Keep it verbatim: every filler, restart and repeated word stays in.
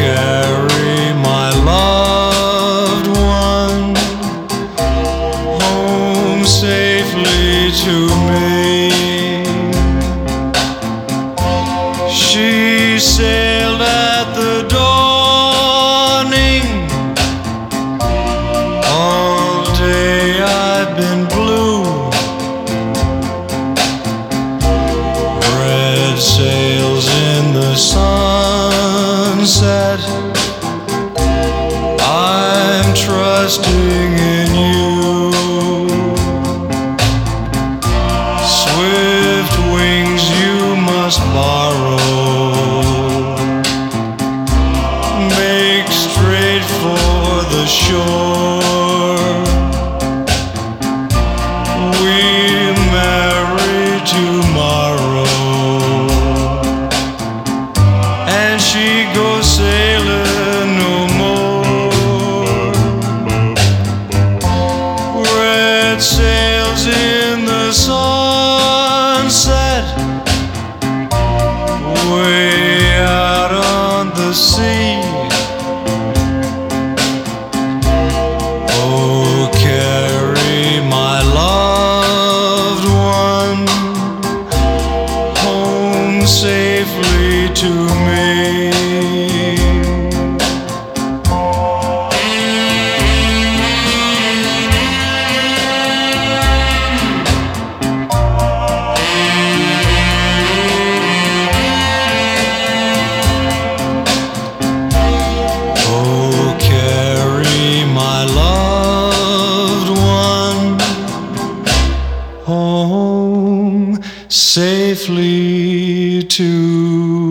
carry my loved one home safely to me. She sailed at the dawning. All day I've been blue. Red sails in the sunset. I'm trusting in you. Swift wings you must borrow. Make straight for the shore. We'll marry tomorrow. And she goes sailing no more. Red sails in the sunset, way out on the sea. Oh, carry my loved one home safely to me. Home safely to